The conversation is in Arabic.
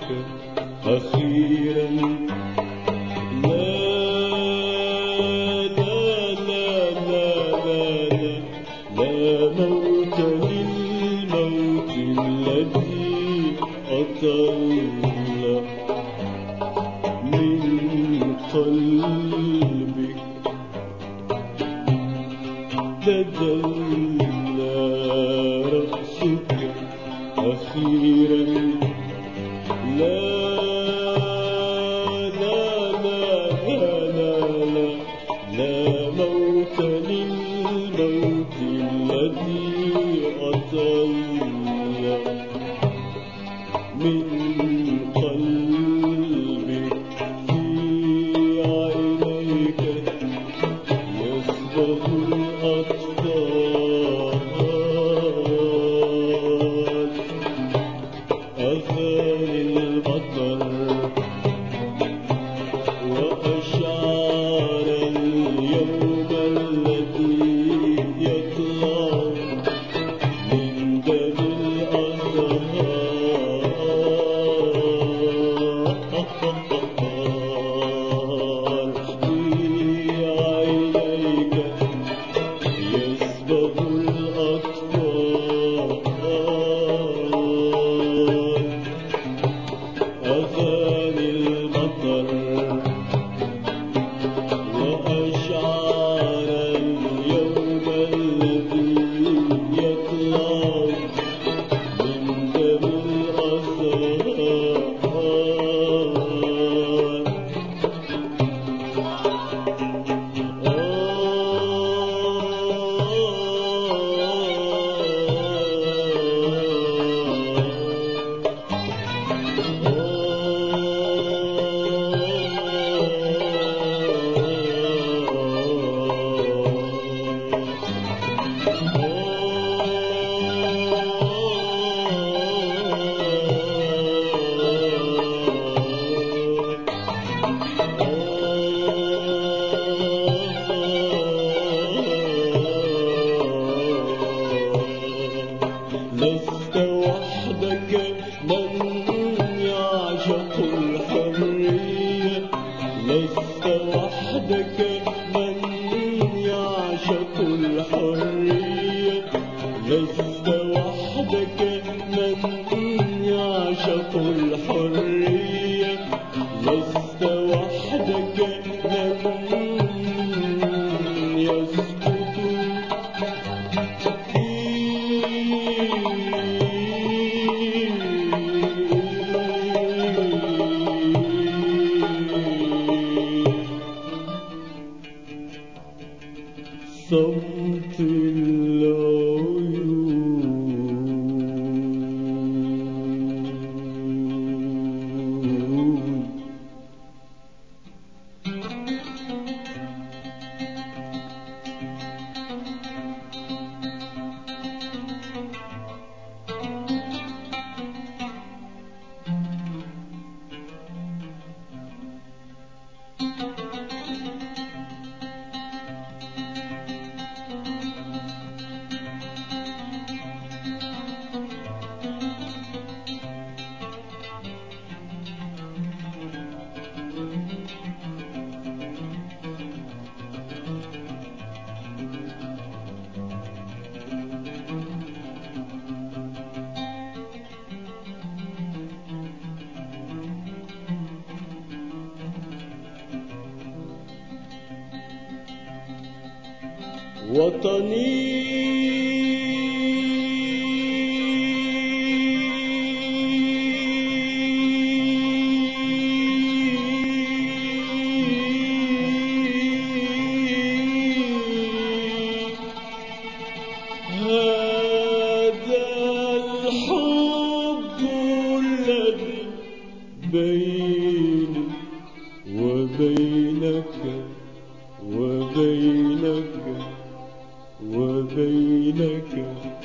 أخيرا. لا لا لا لا لا لا موت للموت الذي أطل من قلبك. تدلى رأسك أخيرا. لا لا لا لا لا لا موت للموت الذي أطل من قلبك. في عينيك يصبغ الأطفال أغاني المطر وأشعار اليوم الذي يطلع من دم الأطفال. في عينيك يصبغ الأطفال أغاني المطر وأشعار اليوم الذي يطلع من دم الأطفال. لست وحدك من يعشق الحرية. لست وحدك من يعشق الحرية. لست وحدك من يعشق الحرية. لست وحدك من يسقط صمت العيون. هذا الحب الذي بيني وبينك وبينك وبينك